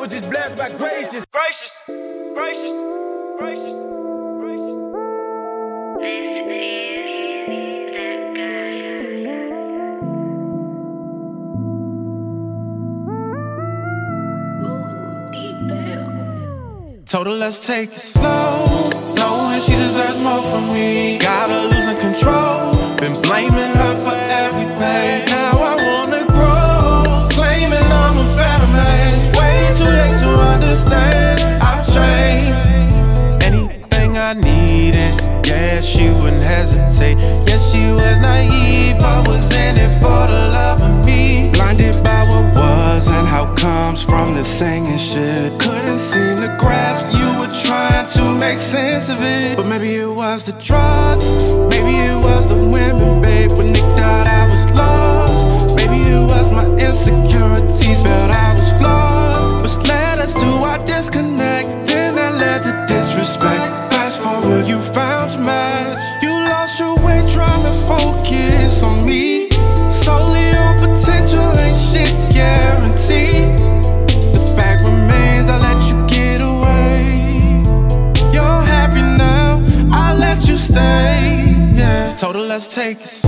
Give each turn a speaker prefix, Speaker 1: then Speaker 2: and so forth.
Speaker 1: was just blessed by gracious.
Speaker 2: Gracious, gracious, gracious, gracious.
Speaker 3: This is that guy. Ooh, deep bell.
Speaker 4: Told her let's take it slow, knowing she deserves more from me. Got her losing control, been blaming her for everything. Now I wanna grow, claiming I'm a better man. Way too late to understand, I've changed. Anything I needed, yeah, she wouldn't hesitate. Yeah, she was naive, but was in it for the love of me. Blinded by what was and how comes from the singing shit. Couldn't seem to grasp, you were trying to make sense of it. But maybe it was the drugs, maybe it was the women, babe. When Nick died I was lost, maybe it was my insecurities. Felt I was flawed, which led us to our disconnect. Then that led to disrespect. Fast forward, you found your match. You lost your way trying to focus on me. Solely on potential, ain't shit guaranteed. The fact remains, I let you get away. You're happy now, I let you stay, yeah. Told her let's take it